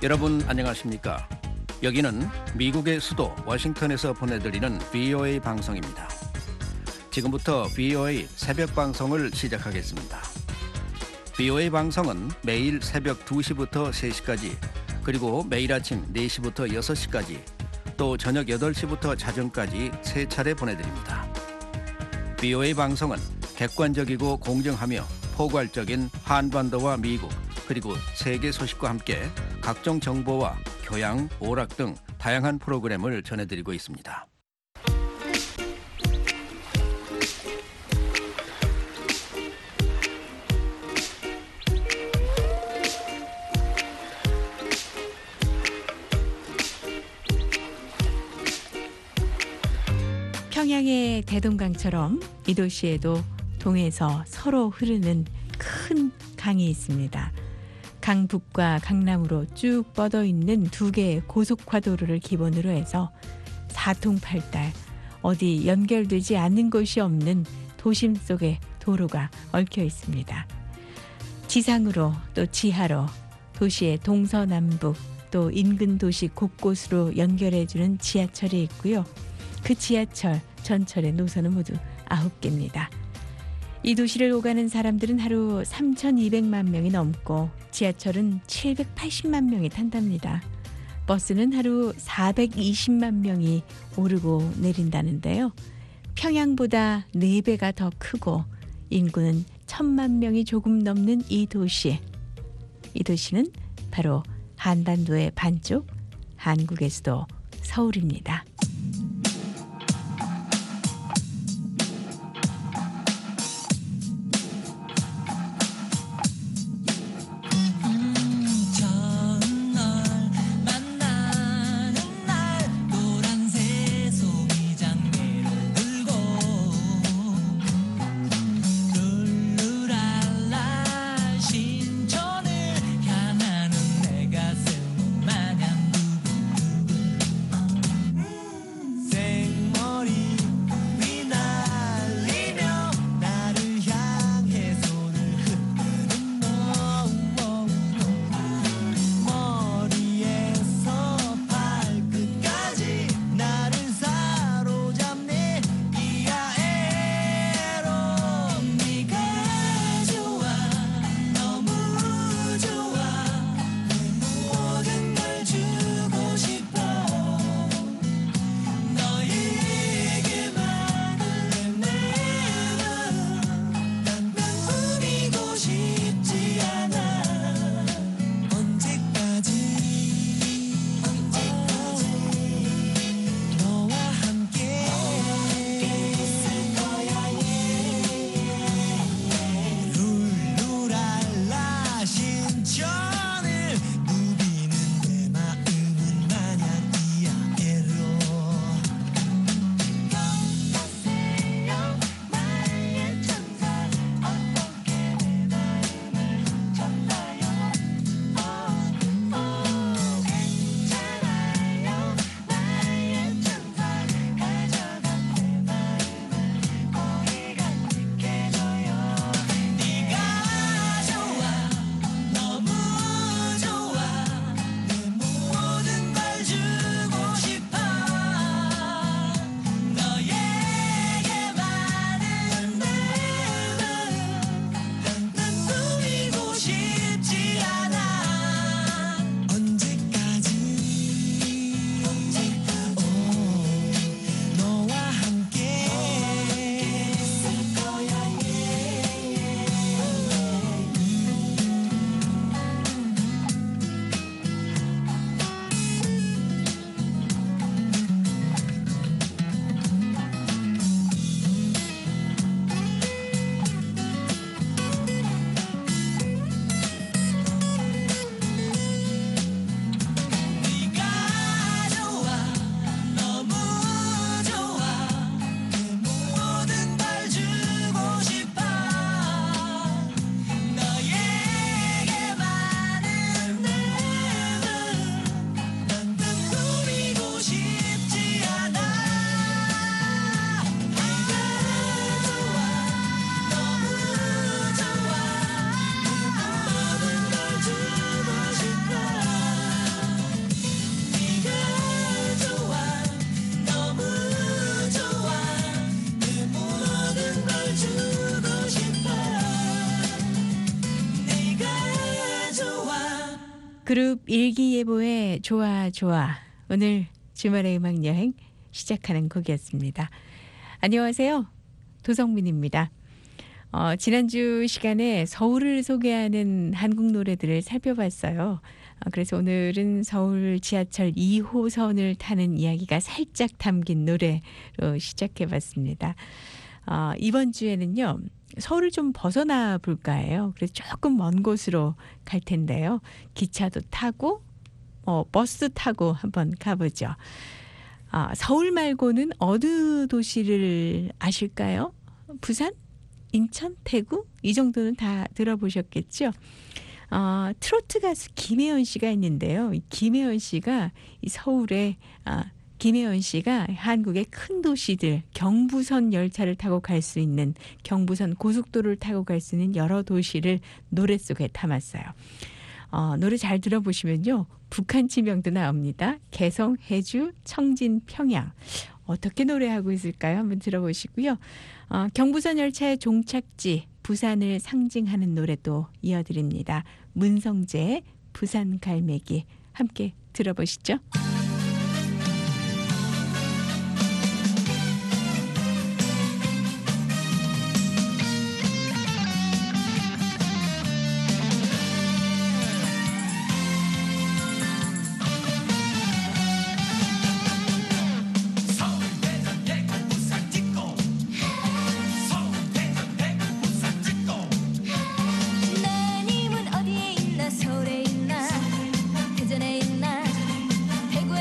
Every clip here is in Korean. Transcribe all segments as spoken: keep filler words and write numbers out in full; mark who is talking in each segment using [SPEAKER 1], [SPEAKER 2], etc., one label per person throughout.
[SPEAKER 1] 여러분 안녕하십니까? 여기는 미국의 수도 워싱턴에서 보내드리는 브이오에이 방송입니다. 지금부터 브이오에이 새벽 방송을 시작하겠습니다. 브이오에이 방송은 매일 새벽 두 시부터 세 시까지, 그리고 매일 아침 네 시부터 여섯 시까지, 또 저녁 여덟 시부터 자정까지 세 차례 보내드립니다. 브이오에이 방송은 객관적이고 공정하며 포괄적인 한반도와 미국, 그리고 세계 소식과 함께 각종 정보와 교양, 오락 등 다양한 프로그램을 전해드리고 있습니다.
[SPEAKER 2] 평양의 대동강처럼 이 도시에도 동에서 서로 흐르는 큰 강이 있습니다. 강북과 강남으로 쭉 뻗어 있는 두 개의 고속화도로를 기본으로 해서 사통팔달 어디 연결되지 않는 곳이 없는 도심 속에 도로가 얽혀 있습니다. 지상으로 또 지하로 도시의 동서남북 또 인근 도시 곳곳으로 연결해주는 지하철이 있고요. 그 지하철, 전철의 노선은 모두 아홉 개입니다. 이 도시를 오가는 사람들은 하루 삼천이백만 명이 넘고 지하철은 칠백팔십만 명이 탄답니다. 버스는 하루 사백이십만 명이 오르고 내린다는데요. 평양보다 네 배가 더 크고 인구는 천만 명이 조금 넘는 이 도시. 이 도시는 바로 한반도의 반쪽, 한국의 수도 서울입니다. 그룹 일기예보의 좋아 좋아. 오늘 주말의 음악 여행 시작하는 곡이었습니다. 안녕하세요. 도성민입니다. 어, 지난주 시간에 서울을 소개하는 한국 노래들을 살펴봤어요. 어, 그래서 오늘은 서울 지하철 이 호선을 타는 이야기가 살짝 담긴 노래로 시작해봤습니다. 어, 이번 주에는요. 서울을 좀 벗어나 볼까 해요. 그래서 조금 먼 곳으로 갈 텐데요. 기차도 타고 어, 버스 타고 한번 가보죠. 아, 서울 말고는 어느 도시를 아실까요? 부산? 인천? 대구? 이 정도는 다 들어보셨겠죠? 어, 트로트 가수 김혜연 씨가 있는데요. 이 김혜연 씨가 이 서울에 아, 김혜연 씨가 한국의 큰 도시들 경부선 열차를 타고 갈 수 있는 경부선 고속도로를 타고 갈 수 있는 여러 도시를 노래 속에 담았어요. 어, 노래 잘 들어보시면요. 북한 지명도 나옵니다. 개성, 해주, 청진, 평양. 어떻게 노래하고 있을까요? 한번 들어보시고요. 어, 경부선 열차의 종착지 부산을 상징하는 노래도 이어드립니다. 문성재의 부산 갈매기 함께 들어보시죠.
[SPEAKER 3] 대전에 있나 대구에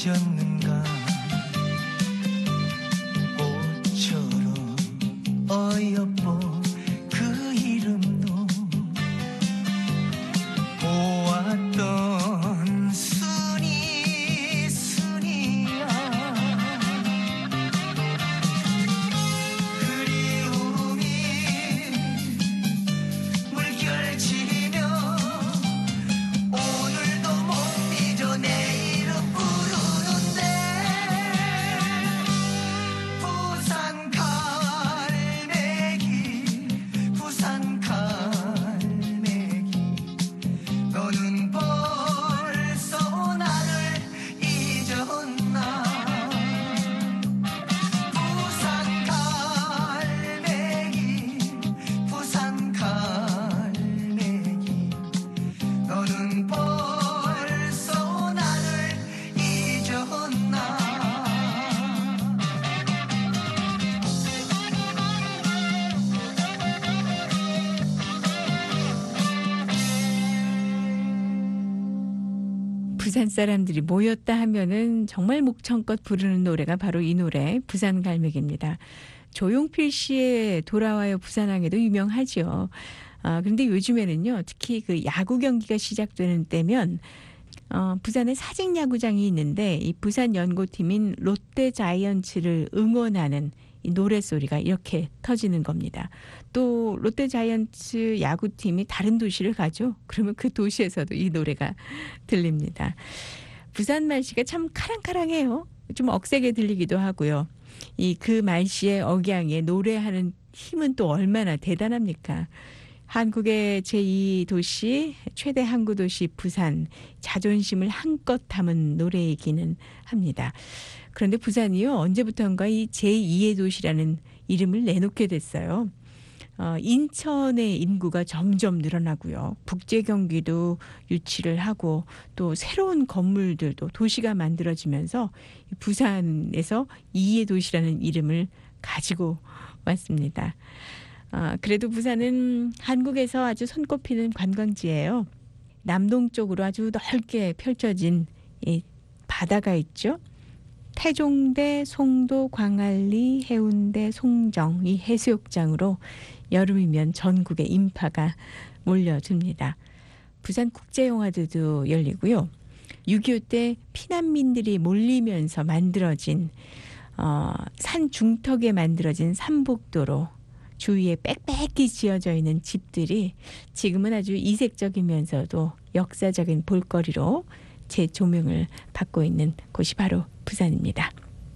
[SPEAKER 3] 잊었는가 꽃처럼 어여뻐 그 이름도 보았던 순이 순이야 그리움이 물결치며 오늘도 못 잊어 내일은 부르는데 부산 갈매기 부산 갈매기 너는 벌써 나를 잊었나 부산 갈매기 부산 갈매기 너는 벌써 나를 잊었나
[SPEAKER 2] 부산 사람들이 모였다 하면은 정말 목청껏 부르는 노래가 바로 이 노래 부산 갈매기입니다. 조용필 씨의 돌아와요 부산항에도 유명하죠. 아, 그런데 요즘에는요, 특히 그 야구 경기가 시작되는 때면 어, 부산에 사직 야구장이 있는데 이 부산 연고팀인 롯데 자이언츠를 응원하는 이 노래소리가 이렇게 터지는 겁니다. 또 롯데 자이언츠 야구팀이 다른 도시를 가죠. 그러면 그 도시에서도 이 노래가 들립니다. 부산 말씨가 참 카랑카랑해요. 좀 억세게 들리기도 하고요. 이 그 말씨의 억양에 노래하는 힘은 또 얼마나 대단합니까? 한국의 제이 도시, 최대 항구 도시 부산, 자존심을 한껏 담은 노래이기는 합니다. 그런데 부산이요, 언제부턴가 이 제이의 도시라는 이름을 내놓게 됐어요. 어, 인천의 인구가 점점 늘어나고요. 국제 경기도 유치를 하고 또 새로운 건물들도 도시가 만들어지면서 부산에서 이의 도시라는 이름을 가지고 왔습니다. 아, 그래도 부산은 한국에서 아주 손꼽히는 관광지예요. 남동쪽으로 아주 넓게 펼쳐진 이 바다가 있죠. 태종대, 송도, 광안리, 해운대, 송정 이 해수욕장으로 여름이면 전국의 인파가 몰려듭니다. 부산 국제영화제도 열리고요. 육이오 때 피난민들이 몰리면서 만들어진 어, 산 중턱에 만들어진 삼복도로 주위에 빽빽히 지어져 있는 집들이 지금은 아주 이색적이면서도 역사적인 볼거리로 재조명을 받고 있는 곳이 바로 부산입니다.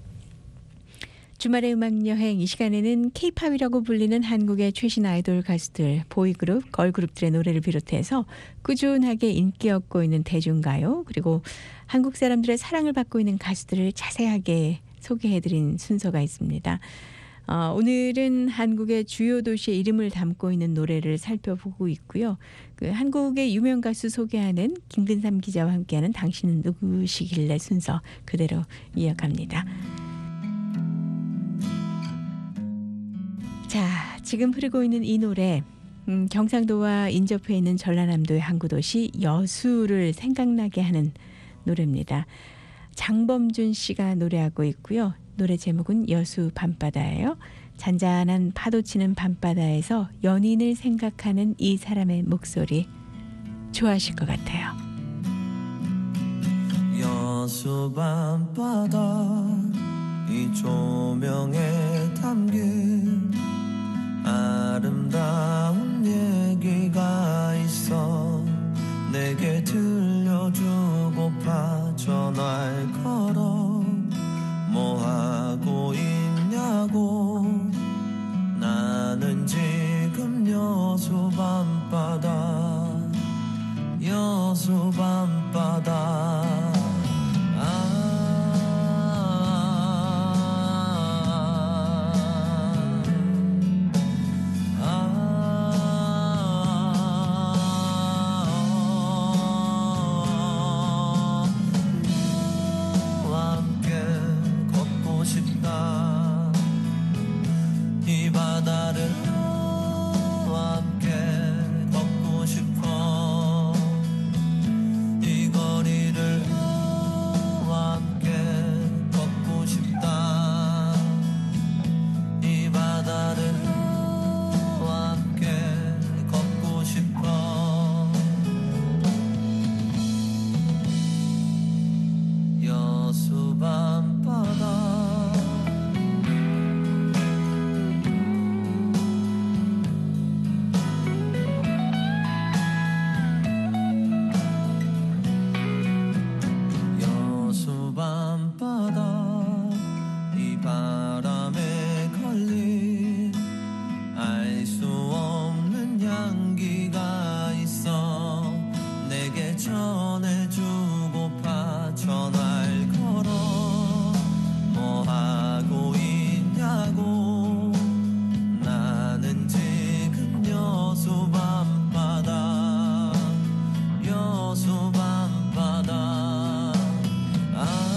[SPEAKER 2] 주말의 음악여행 이 시간에는 K-팝이라고 불리는 한국의 최신 아이돌 가수들, 보이그룹, 걸그룹들의 노래를 비롯해서 꾸준하게 인기 얻고 있는 대중가요, 그리고 한국 사람들의 사랑을 받고 있는 가수들을 자세하게 소개해드린 순서가 있습니다. 어, 오늘은 한국의 주요 도시의 이름을 담고 있는 노래를 살펴보고 있고요. 그 한국의 유명 가수 소개하는 김근삼 기자와 함께하는 당신은 누구시길래 순서 그대로 이어갑니다. 자, 지금 흐르고 있는 이 노래, 음, 경상도와 인접해 있는 전라남도의 항구 도시 여수를 생각나게 하는 노래입니다. 장범준 씨가 노래하고 있고요. 노래 제목은 여수 밤바다예요. 잔잔한 파도 치는 밤바다에서 연인을 생각하는 이 사람의 목소리 좋아하실 것 같아요.
[SPEAKER 3] 여수 밤바다 이 조명에 담긴 아름다운 얘기가 있어 내게 들려주고파 전화를 걸어 뭐하고 있냐고 나는 지금 여수 밤바다 여수 밤바다 이 거리를 여수 밤바다 아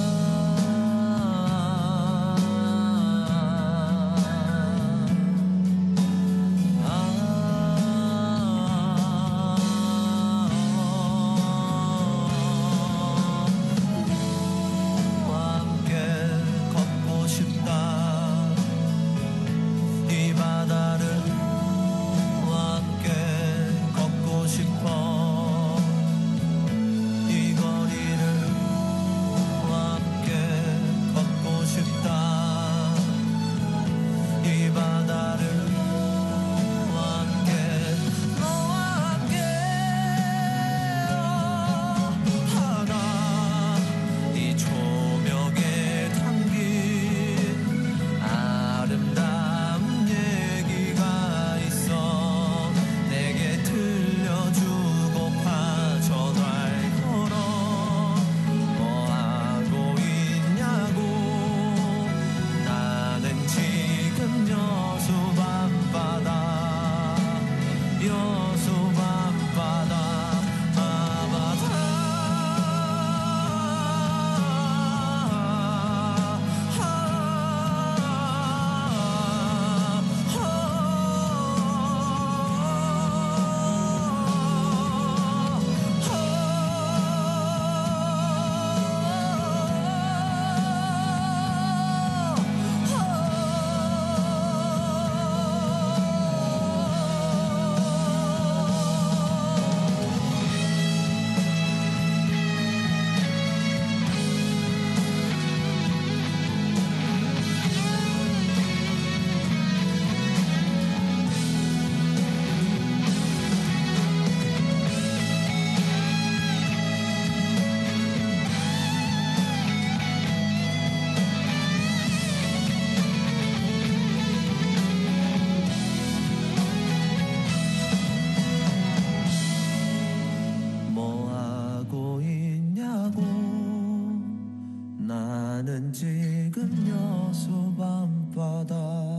[SPEAKER 3] 나는 지금 여수 밤바다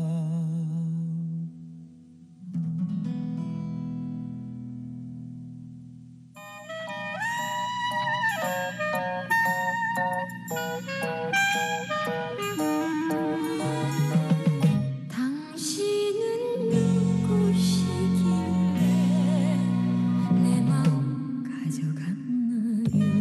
[SPEAKER 4] 당신은 누구시길래 내 마음 가져갔나요.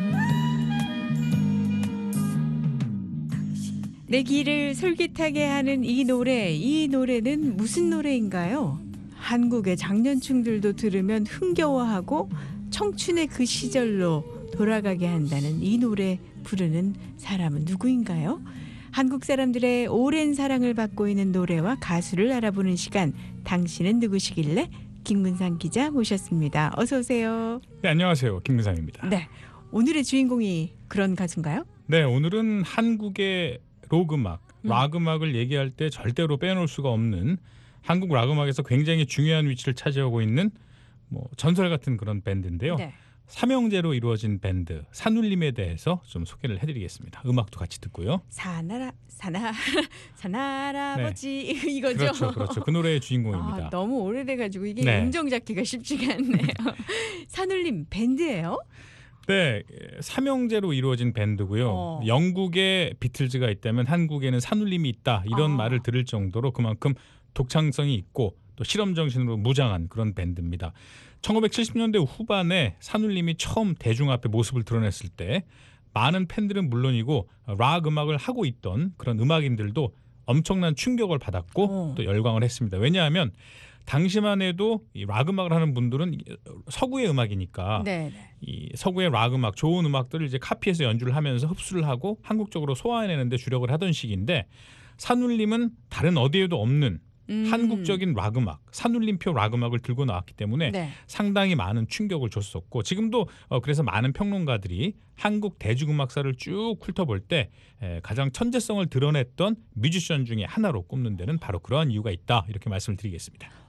[SPEAKER 2] 내 길을 솔깃하게 하는 이 노래, 이 노래는 무슨 노래인가요? 한국의 장년층들도 들으면 흥겨워하고 청춘의 그 시절로 돌아가게 한다는 이 노래 부르는 사람은 누구인가요? 한국 사람들의 오랜 사랑을 받고 있는 노래와 가수를 알아보는 시간, 당신은 누구시길래? 김근상 기자 모셨습니다. 어서 오세요.
[SPEAKER 5] 네, 안녕하세요. 김근상입니다.
[SPEAKER 2] 네, 오늘의 주인공이 그런 가수인가요?
[SPEAKER 5] 네, 오늘은 한국의 록 음악, 락 음악을 얘기할 때 절대로 빼놓을 수가 없는 한국 락 음악에서 굉장히 중요한 위치를 차지하고 있는 뭐 전설 같은 그런 밴드인데요.
[SPEAKER 2] 네.
[SPEAKER 5] 삼형제로 이루어진 밴드 산울림에 대해서 좀 소개를 해드리겠습니다. 음악도 같이 듣고요.
[SPEAKER 2] 사나라 사나 사나라버지
[SPEAKER 5] 네.
[SPEAKER 2] 이거죠.
[SPEAKER 5] 그렇죠, 그렇죠. 그 노래의 주인공입니다.
[SPEAKER 2] 아, 너무 오래돼가지고 이게
[SPEAKER 5] 네.
[SPEAKER 2] 음정 잡기가 쉽지가 않네요. 산울림 밴드예요?
[SPEAKER 5] 네, 삼형제로 이루어진 밴드고요.
[SPEAKER 2] 어.
[SPEAKER 5] 영국에 비틀즈가 있다면 한국에는 산울림이 있다 이런
[SPEAKER 2] 아.
[SPEAKER 5] 말을 들을 정도로 그만큼 독창성이 있고 또 실험 정신으로 무장한 그런 밴드입니다. 천구백칠십 년대 후반에 산울림이 처음 대중 앞에 모습을 드러냈을 때 많은 팬들은 물론이고 락 음악을 하고 있던 그런 음악인들도 엄청난 충격을 받았고
[SPEAKER 2] 어.
[SPEAKER 5] 또 열광을 했습니다. 왜냐하면 당시만 해도 이 락 음악을 하는 분들은 서구의 음악이니까
[SPEAKER 2] 네.
[SPEAKER 5] 이 서구의 락 음악, 좋은 음악들을 이제 카피해서 연주를 하면서 흡수를 하고 한국적으로 소화해내는 데 주력을 하던 시기인데 산울림은 다른 어디에도 없는
[SPEAKER 2] 음.
[SPEAKER 5] 한국적인 락 음악, 산울림표 락 음악을 들고 나왔기 때문에
[SPEAKER 2] 네.
[SPEAKER 5] 상당히 많은 충격을 줬었고 지금도 어, 그래서 많은 평론가들이 한국 대중음악사를 쭉 훑어볼 때 에, 가장 천재성을 드러냈던 뮤지션 중에 하나로 꼽는 데는 바로 그러한 이유가 있다 이렇게 말씀을 드리겠습니다.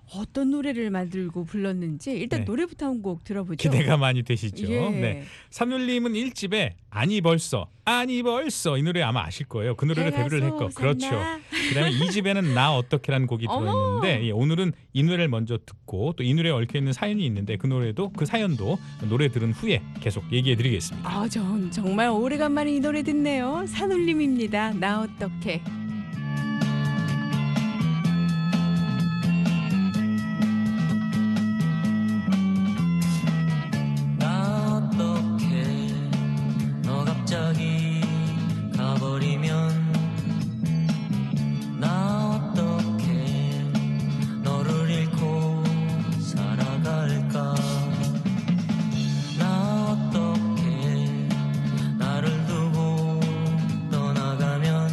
[SPEAKER 2] 어떤 노래를 만들고 불렀는지 일단
[SPEAKER 5] 네.
[SPEAKER 2] 노래부터 한 곡 들어보죠.
[SPEAKER 5] 기대가 많이 되시죠.
[SPEAKER 2] 예.
[SPEAKER 5] 네. 산울림은 일 집에 아니 벌써 아니 벌써 이 노래 아마 아실 거예요. 그 노래를
[SPEAKER 2] 해가
[SPEAKER 5] 데뷔를 했고
[SPEAKER 2] 솟았나?
[SPEAKER 5] 그렇죠. 그다음에 이 집에는 나 어떻게라는 곡이
[SPEAKER 2] 어머.
[SPEAKER 5] 들어있는데 예, 오늘은 이 노래를 먼저 듣고 또 이 노래에 얽혀 있는 사연이 있는데 그 노래도 그 사연도 노래 들은 후에 계속 얘기해드리겠습니다.
[SPEAKER 2] 아, 전 정말 오래간만에 이 노래 듣네요. 산울림입니다. 나 어떻게.
[SPEAKER 3] 나 어떡해 너 갑자기 가버리면 나 어떡해 너를 잃고 살아갈까 나 어떡해 나를 두고 떠나가면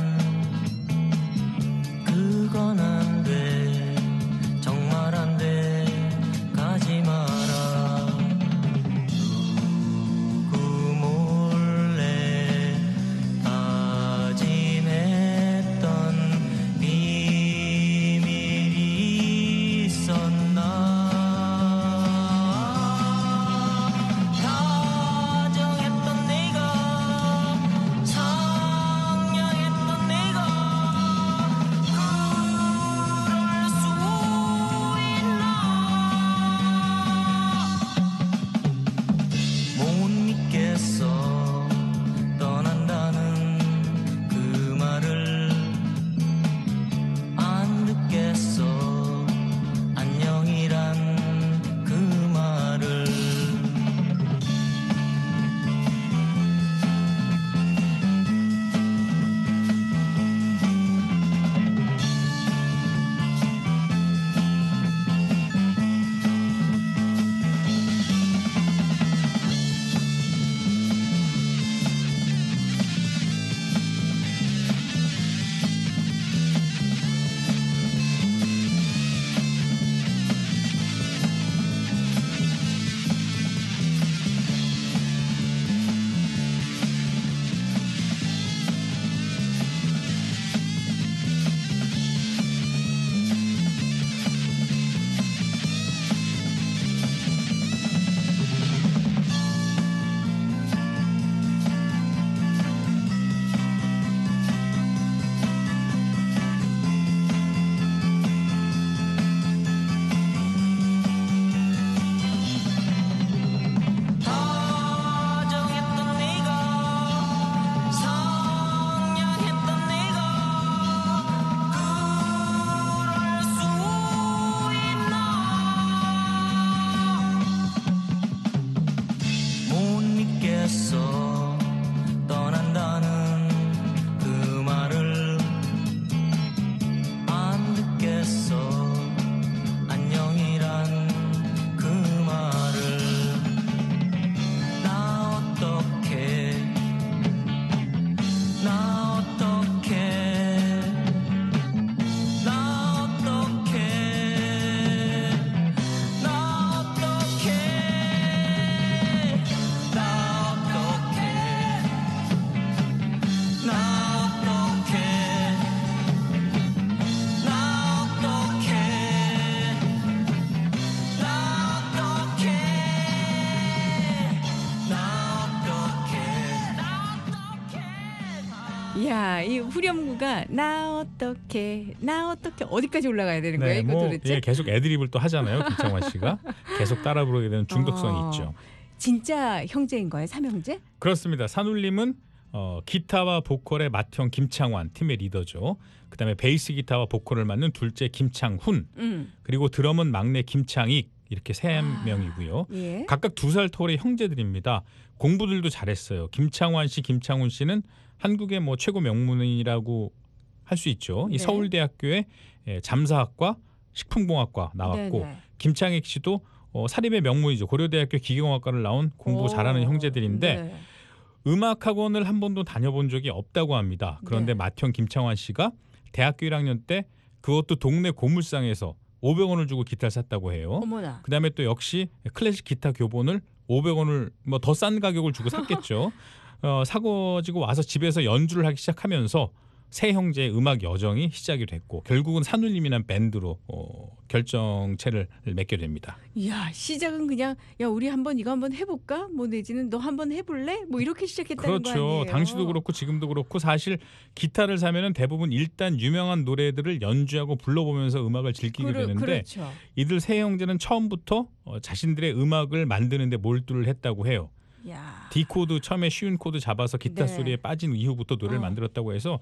[SPEAKER 3] 그건 안 돼 정말 안 돼 가지 마라 누구 몰래 다짐했던 비밀이 있었나 다정했던 내가 상냥했던 내가 그럴 수 있나 못 믿겠어 떠난다는 그 말을 안 듣겠어 안녕이란 그 말을 다정했던 내가 상냥했던 내가 그럴 수 있나 못 믿겠어 떠난다는 그 말을 안 듣겠어 안녕이란 그 말을 나 어떡해 나 어떡해 나 어떡해 나 어떡해 나 어떡해 나 어떡해 나 어떡해 나 어떡해 나 어떡해
[SPEAKER 2] 이야, 이 후렴구가 나 어떻게 나 어떻게 어디까지 올라가야 되는 거예요? 이거
[SPEAKER 5] 뭐
[SPEAKER 2] 도대체?
[SPEAKER 5] 예, 계속 애드립을 또 하잖아요. 김창완 씨가 계속 따라 부르게 되는 중독성이
[SPEAKER 2] 어.
[SPEAKER 5] 있죠.
[SPEAKER 2] 진짜 형제인 거예요? 삼형제?
[SPEAKER 5] 그렇습니다. 산울림은 어, 기타와 보컬의 맏형 김창완 팀의 리더죠. 그다음에 베이스 기타와 보컬을 맡는 둘째 김창훈,
[SPEAKER 2] 음.
[SPEAKER 5] 그리고 드럼은 막내 김창익 이렇게 세
[SPEAKER 2] 아.
[SPEAKER 5] 명이고요.
[SPEAKER 2] 예.
[SPEAKER 5] 각각 두 살 터울의 형제들입니다. 공부들도 잘했어요. 김창완 씨, 김창훈 씨는 한국의 뭐 최고 명문이라고 할 수 있죠. 이
[SPEAKER 2] 네.
[SPEAKER 5] 서울대학교의 예, 잠사학과 식품공학과 나왔고
[SPEAKER 2] 네네.
[SPEAKER 5] 김창익 씨도 어, 사립의 명문이죠. 고려대학교 기계공학과를 나온 공부
[SPEAKER 2] 오.
[SPEAKER 5] 잘하는 형제들인데
[SPEAKER 2] 네.
[SPEAKER 5] 음악 학원을 한 번도 다녀본 적이 없다고 합니다. 그런데
[SPEAKER 2] 네.
[SPEAKER 5] 맏형 김창완 씨가 대학교 일 학년 때 그것도 동네 고물상에서 오백 원을 주고 기타를 샀다고 해요.
[SPEAKER 2] 어머나.
[SPEAKER 5] 그다음에 또 역시 클래식 기타 교본을 오백 원을 뭐 더 싼 가격을 주고 샀겠죠. 어, 사고 지고 와서 집에서 연주를 하기 시작하면서 세 형제의 음악 여정이 시작이 됐고 결국은 산울림이라는 밴드로 어, 결정체를 맺게 됩니다.
[SPEAKER 2] 이야, 시작은 그냥 야 우리 한번 이거 한번 해볼까? 뭐 내지는 너 한번 해볼래? 뭐 이렇게 시작했다는 거 아니에요?
[SPEAKER 5] 그렇죠. 당시도 그렇고 지금도 그렇고 사실 기타를 사면은 대부분 일단 유명한 노래들을 연주하고 불러보면서 음악을 즐기게
[SPEAKER 2] 그러,
[SPEAKER 5] 되는데
[SPEAKER 2] 그렇죠.
[SPEAKER 5] 이들 세 형제는 처음부터 어, 자신들의 음악을 만드는데 몰두를 했다고 해요.
[SPEAKER 2] 야.
[SPEAKER 5] D 코드 처음에 쉬운 코드 잡아서 기타
[SPEAKER 2] 네.
[SPEAKER 5] 소리에 빠진 이후부터 노래를
[SPEAKER 2] 어.
[SPEAKER 5] 만들었다고 해서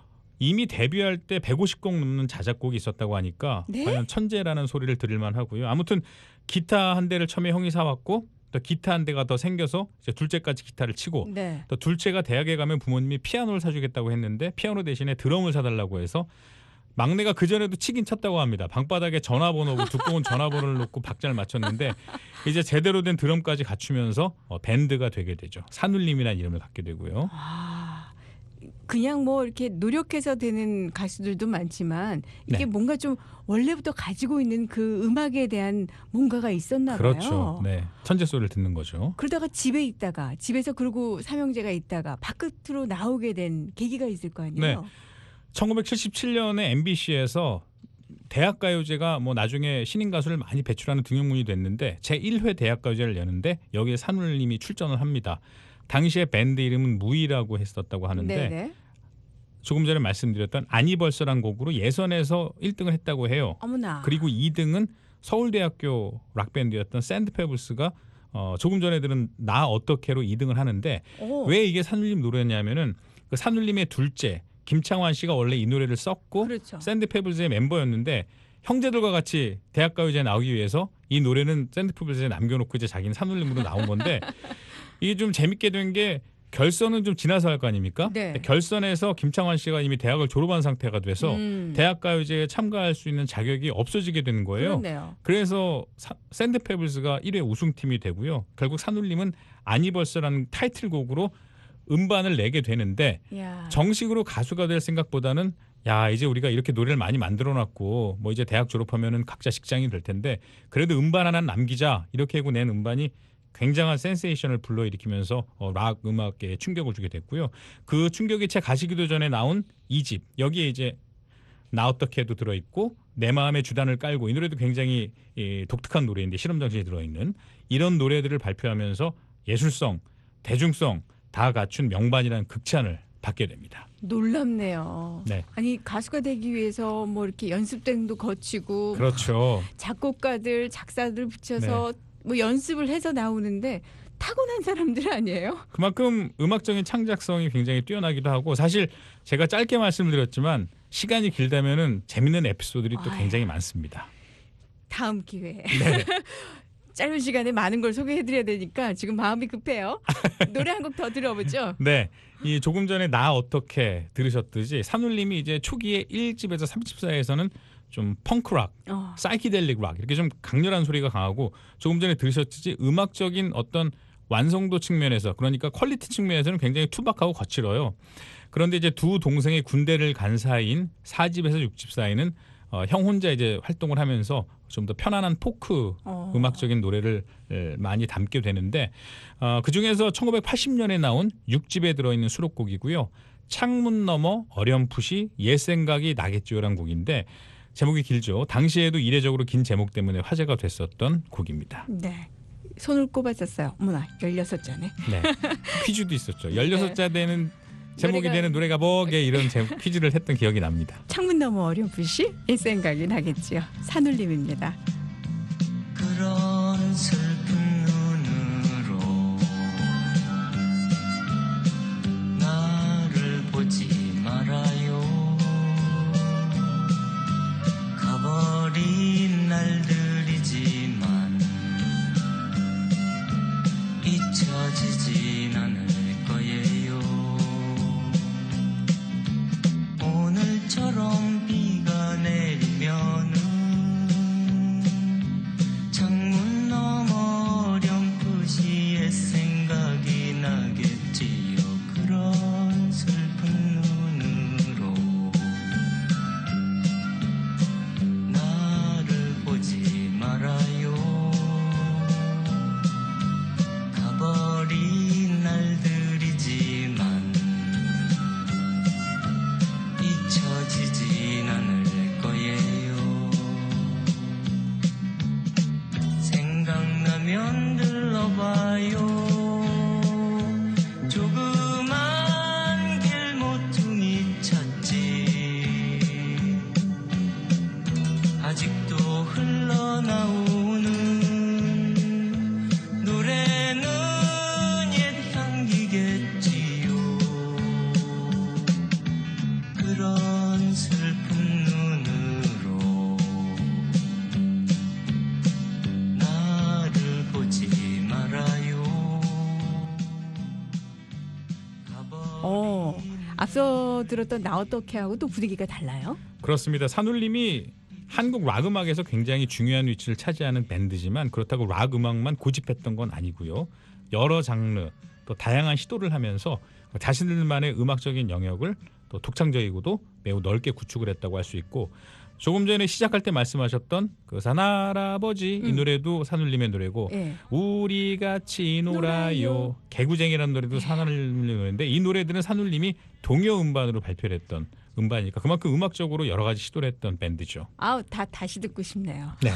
[SPEAKER 5] 이미 데뷔할 때 백오십 곡 넘는 자작곡이 있었다고 하니까
[SPEAKER 2] 네?
[SPEAKER 5] 과연 천재라는 소리를 들을만 하고요. 아무튼 기타 한 대를 처음에 형이 사왔고 또 기타 한 대가 더 생겨서 이제 둘째까지 기타를 치고
[SPEAKER 2] 네.
[SPEAKER 5] 또 둘째가 대학에 가면 부모님이 피아노를 사주겠다고 했는데 피아노 대신에 드럼을 사달라고 해서 막내가 그전에도 치긴 쳤다고 합니다. 방바닥에 전화번호, 두꺼운 전화번호를 놓고 박자를 맞췄는데 이제 제대로 된 드럼까지 갖추면서 어, 밴드가 되게 되죠. 산울림이라는 이름을 갖게 되고요.
[SPEAKER 2] 아, 그냥 뭐 이렇게 노력해서 되는 가수들도 많지만 이게
[SPEAKER 5] 네.
[SPEAKER 2] 뭔가 좀 원래부터 가지고 있는 그 음악에 대한 뭔가가 있었나 봐요.
[SPEAKER 5] 그렇죠. 네, 천재 소리를 듣는 거죠.
[SPEAKER 2] 그러다가 집에 있다가 집에서 그러고 삼형제가 있다가 바깥으로 나오게 된 계기가 있을 거 아니에요.
[SPEAKER 5] 네. 천구백칠십칠 년에 엠비씨에서 대학가요제가 뭐 나중에 신인 가수를 많이 배출하는 등용문이 됐는데 제일 회 대학가요제를 여는데 여기에 산울림이 출전을 합니다. 당시에 밴드 이름은 무이라고 했었다고 하는데
[SPEAKER 2] 네네.
[SPEAKER 5] 조금 전에 말씀드렸던 아니벌써란 곡으로 예선에서 일 등을 했다고 해요.
[SPEAKER 2] 어머나.
[SPEAKER 5] 그리고 이 등은 서울대학교 락밴드였던 샌드페블스가 어, 조금 전에 들은 나 어떻게로 이 등을 하는데
[SPEAKER 2] 오.
[SPEAKER 5] 왜 이게 산울림 노래냐면은 그 산울림의 둘째 김창완 씨가 원래 이 노래를 썼고
[SPEAKER 2] 그렇죠.
[SPEAKER 5] 샌드페블스의 멤버였는데 형제들과 같이 대학가요제에 나오기 위해서 이 노래는 샌드페블스에 남겨놓고 이제 자기는 산울림으로 나온 건데 이게 좀 재밌게 된 게 결선은 좀 지나서 할 거 아닙니까?
[SPEAKER 2] 네.
[SPEAKER 5] 결선에서 김창완 씨가 이미 대학을 졸업한 상태가 돼서
[SPEAKER 2] 음.
[SPEAKER 5] 대학가요제에 참가할 수 있는 자격이 없어지게 되는 거예요.
[SPEAKER 2] 그렇네요.
[SPEAKER 5] 그래서 사, 샌드페블스가 일 회 우승팀이 되고요. 결국 산울림은 아니벌써라는 타이틀곡으로 음반을 내게 되는데
[SPEAKER 2] 야.
[SPEAKER 5] 정식으로 가수가 될 생각보다는 야 이제 우리가 이렇게 노래를 많이 만들어놨고 뭐 이제 대학 졸업하면은 각자 직장이 될 텐데 그래도 음반 하나 남기자 이렇게 하고 낸 음반이 굉장한 센세이션을 불러일으키면서 어, 락 음악계에 충격을 주게 됐고요. 그 충격이 채 가시기도 전에 나온 이 집 여기에 이제 나 어떻게도 들어있고 내 마음의 주단을 깔고 이 노래도 굉장히 예, 독특한 노래인데 실험정신이 들어있는 이런 노래들을 발표하면서 예술성, 대중성 다 갖춘 명반이라는 극찬을 받게 됩니다.
[SPEAKER 2] 놀랍네요.
[SPEAKER 5] 네.
[SPEAKER 2] 아니 가수가 되기 위해서 뭐 이렇게 연습생도 거치고
[SPEAKER 5] 그렇죠.
[SPEAKER 2] 작곡가들, 작사들 붙여서 뭐 연습을 해서 나오는데 타고난 사람들 아니에요?
[SPEAKER 5] 그만큼 음악적인 창작성이 굉장히 뛰어나기도 하고 사실 제가 짧게 말씀드렸지만 시간이 길다면은 재밌는 에피소드들이 또
[SPEAKER 2] 아유.
[SPEAKER 5] 굉장히 많습니다.
[SPEAKER 2] 다음 기회에.
[SPEAKER 5] 네.
[SPEAKER 2] 짧은 시간에 많은 걸 소개해드려야 되니까 지금 마음이 급해요. 노래 한 곡 더 들어보죠.
[SPEAKER 5] 네. 이 조금 전에 나 어떻게 들으셨듯이 산울림이 이제 초기에 일 집에서 삼 집 사이에서는 좀 펑크락,
[SPEAKER 2] 어.
[SPEAKER 5] 사이키델릭 락 이렇게 좀 강렬한 소리가 강하고 조금 전에 들으셨듯이 음악적인 어떤 완성도 측면에서 그러니까 퀄리티 측면에서는 굉장히 투박하고 거칠어요. 그런데 이제 두 동생의 군대를 간 사이인 사 집에서 육 집 사이는 어, 형 혼자 이제 활동을 하면서 좀 더 편안한 포크
[SPEAKER 2] 어.
[SPEAKER 5] 음악적인 노래를 에, 많이 담게 되는데 어, 그중에서 천구백팔십 년에 나온 육 집에 들어있는 수록곡이고요. 창문 너머 어렴풋이 옛 생각이 나겠지요라는 곡인데 제목이 길죠. 당시에도 이례적으로 긴 제목 때문에 화제가 됐었던 곡입니다.
[SPEAKER 2] 네. 손을 꼽았었어요. 어머나 열여섯 잔에.
[SPEAKER 5] 네. 퀴즈도 있었죠. 열여섯 자 되는 제목이
[SPEAKER 2] 노래가-
[SPEAKER 5] 되는 노래가 뭐게 이런 제, 퀴즈를 했던 기억이 납니다.
[SPEAKER 2] 창문 너머 어렴풋이 옛 생각이 나겠지요. 산울림입니다.
[SPEAKER 3] 그런 슬픈 눈으로 나를 보지 말아요. 가버린 날들이지만 잊혀지진 않을 거예요. 오늘처럼 비가 내리면은
[SPEAKER 2] 어, 앞서 들었던 나 어떻게 하고 또 분위기가 달라요?
[SPEAKER 5] 그렇습니다. 산울림이 한국 락 음악에서 굉장히 중요한 위치를 차지하는 밴드지만 그렇다고 락 음악만 고집했던 건 아니고요. 여러 장르 또 다양한 시도를 하면서 자신들만의 음악적인 영역을 또 독창적이고도 매우 넓게 구축을 했다고 할 수 있고 조금 전에 시작할 때 말씀하셨던 그 산할아버지 이
[SPEAKER 2] 음.
[SPEAKER 5] 노래도 산울림의 노래고
[SPEAKER 2] 예.
[SPEAKER 5] 우리 같이 놀아요
[SPEAKER 2] 놀아요.
[SPEAKER 5] 개구쟁이라는 노래도 산울림 노래인데 이 노래들은 산울림이 동요 음반으로 발표를 했던 음반이니까 그만큼 음악적으로 여러 가지 시도를 했던 밴드죠.
[SPEAKER 2] 아우 다 다시 듣고 싶네요.
[SPEAKER 5] 네.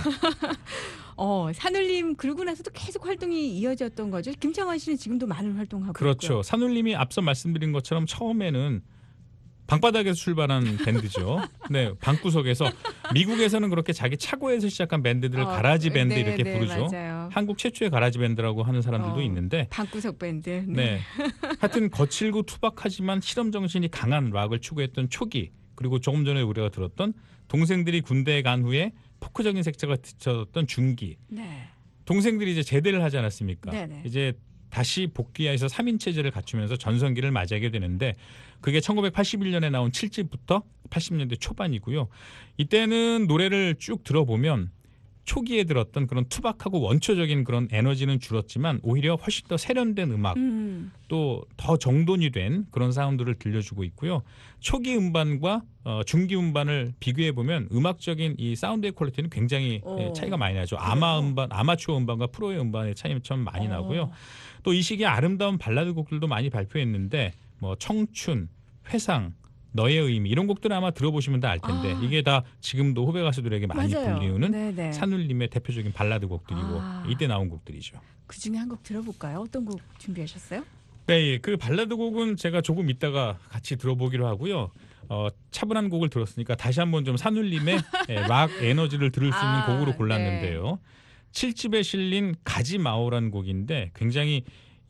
[SPEAKER 2] 어, 산울림 그러고 나서도 계속 활동이 이어졌던 거죠. 김창완 씨는 지금도 많은 활동하고
[SPEAKER 5] 그렇죠.
[SPEAKER 2] 있고요.
[SPEAKER 5] 산울림이 앞서 말씀드린 것처럼 처음에는 방바닥에서 출발한 밴드죠. 네, 방구석에서 미국에서는 그렇게 자기 차고에서 시작한 밴드들을
[SPEAKER 2] 어,
[SPEAKER 5] 가라지 밴드
[SPEAKER 2] 네,
[SPEAKER 5] 이렇게
[SPEAKER 2] 네,
[SPEAKER 5] 부르죠.
[SPEAKER 2] 맞아요.
[SPEAKER 5] 한국 최초의 가라지 밴드라고 하는 사람들도
[SPEAKER 2] 어,
[SPEAKER 5] 있는데,
[SPEAKER 2] 방구석 밴드.
[SPEAKER 5] 네, 하여튼 거칠고 투박하지만 실험 정신이 강한 락을 추구했던 초기 그리고 조금 전에 우리가 들었던 동생들이 군대에 간 후에 포크적인 색채가 뒤쳐졌던 중기.
[SPEAKER 2] 네.
[SPEAKER 5] 동생들이 이제 제대를 하지 않았습니까?
[SPEAKER 2] 네네.
[SPEAKER 5] 이제 다시 복귀해서 삼 인 체제를 갖추면서 전성기를 맞이하게 되는데 그게 천구백팔십일 년에 나온 칠 집부터 팔십 년대 초반이고요. 이때는 노래를 쭉 들어보면 초기에 들었던 그런 투박하고 원초적인 그런 에너지는 줄었지만 오히려 훨씬 더 세련된 음악
[SPEAKER 2] 음.
[SPEAKER 5] 또 더 정돈이 된 그런 사운드를 들려주고 있고요. 초기 음반과 어, 중기 음반을 비교해 보면 음악적인 이 사운드의 퀄리티는 굉장히
[SPEAKER 2] 오.
[SPEAKER 5] 예, 차이가 많이 나죠. 아마 음반, 아마추어 음반과 프로의 음반의 차이는 참 많이
[SPEAKER 2] 어.
[SPEAKER 5] 나고요. 또 이 시기에 아름다운 발라드 곡들도 많이 발표했는데 뭐 청춘, 회상, 너의 의미 이런 곡들은 아마 들어보시면 다 알 텐데
[SPEAKER 2] 아.
[SPEAKER 5] 이게 다 지금도 후배 가수들에게 많이
[SPEAKER 2] 맞아요.
[SPEAKER 5] 불리우는
[SPEAKER 2] 네네.
[SPEAKER 5] 산울림의 대표적인 발라드 곡들이고
[SPEAKER 2] 아.
[SPEAKER 5] 이때 나온 곡들이죠.
[SPEAKER 2] 그 중에 한 곡 들어볼까요? 어떤 곡 준비하셨어요?
[SPEAKER 5] 네, 그 발라드 곡은 제가 조금 이따가 같이 들어보기로 하고요. 어, 차분한 곡을 들었으니까 다시 한번 좀 산울림의 예, 락 에너지를 들을 수 있는
[SPEAKER 2] 아,
[SPEAKER 5] 곡으로 골랐는데요. 칠 집에 실린 가지마오라는 곡인데 굉장히